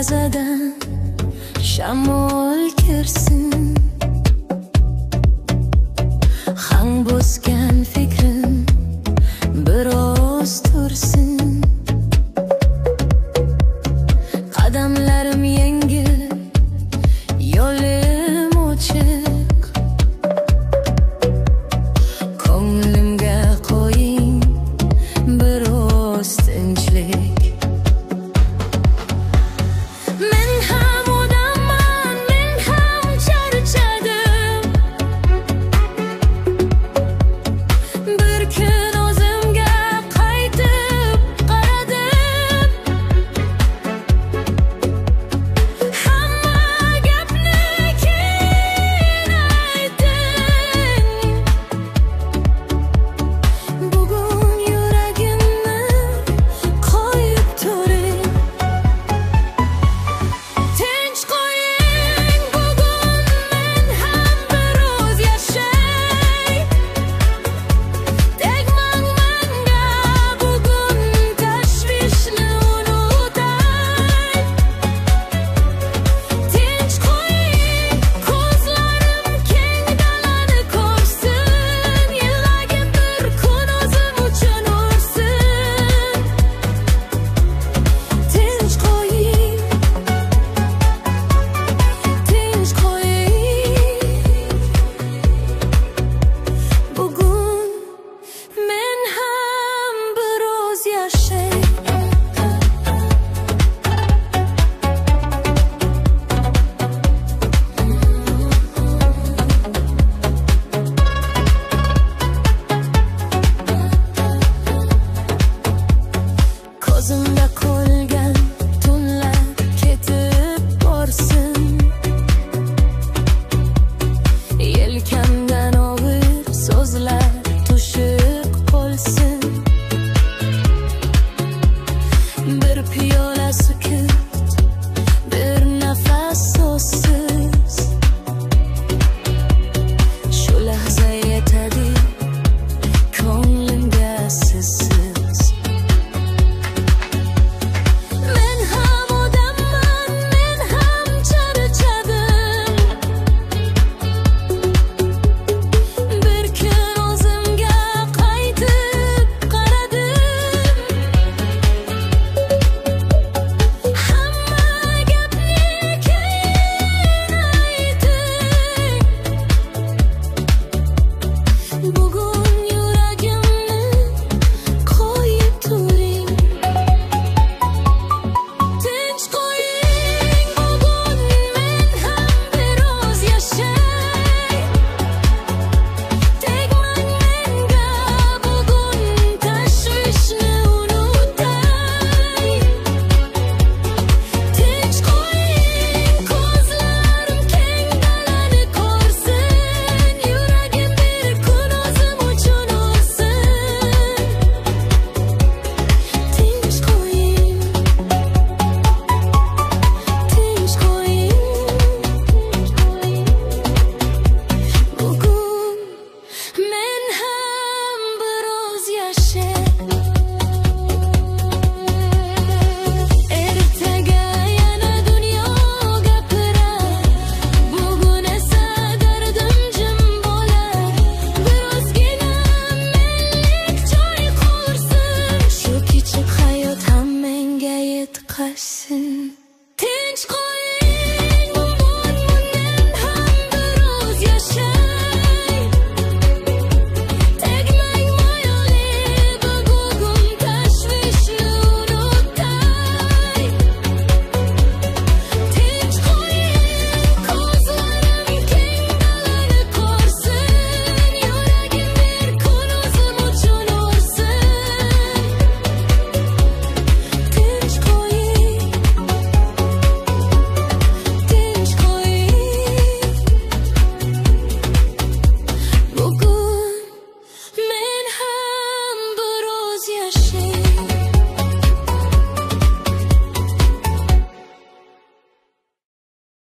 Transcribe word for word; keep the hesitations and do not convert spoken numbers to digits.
derazadan shamol kirsin, hang bosgan fikrim biroz tursin. Qadamlarim yengil, yo'lim ochiq, ko'nglimga qo'ying biroz tinchlik. Men ham odamman, men ham charchadim. Bir kun o'zimga qaytib qaradim. Hamma gapni keyin ayting. Bugun yuragimni qo'yib turing. Tinch qo'ying, bugun men ham biroz yashay. Tegmang menga, bugun tashvishni unutay. Tinch qo'ying, ko'zlarim keng dalani ko'rsin. Yillagim bir kun o'zim uchun ursin. Tinch qo'ying, tinch qo'ying. Bugun men ham biroz yashay. Ko'zimda qolgan tunlar ketib borsin. Yelkamdan og'ir so'zlar to'shib qolsin. Bir piyola sukut, bir nafas so'zsiz. Shu lahza yetadi ko'nglimga sizsiz. Men ham odamman, men ham charchadim. Bir kun o'zimga qaytib qaradim. Hamma gapni keyin ayting. Bugun yuragimni qo'yib turing. Tinch qo'ying, bugun men ham biroz yashay. Tegmang menga, bugun tashvishni unutay. Tinch qo'ying, ko'zlarim keng dalani ko'rsin. Yuragim bir kun o'zim uchun ursin. Tinch qo'ying, tinch qo'ying. Bugun men ham biroz yashay. Ertaga yana dunyo gapirar, bugun esa dardim jim bo'lar. Birozgina menlik joy qolsin. Shu kichik hayot ham menga yetqazsin.